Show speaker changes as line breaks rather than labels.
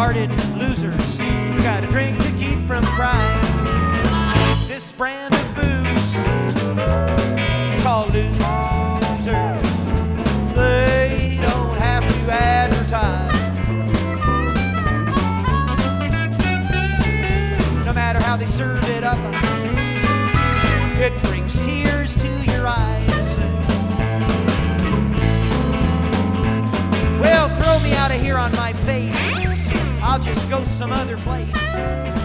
soft-hearted losers who got a drink to keep from crying. This brand of booze called losers, they don't have to advertise. No matter how they serve it up, it brings tears to your eyes. Well, throw me out of here on my face, I'll just go some other place.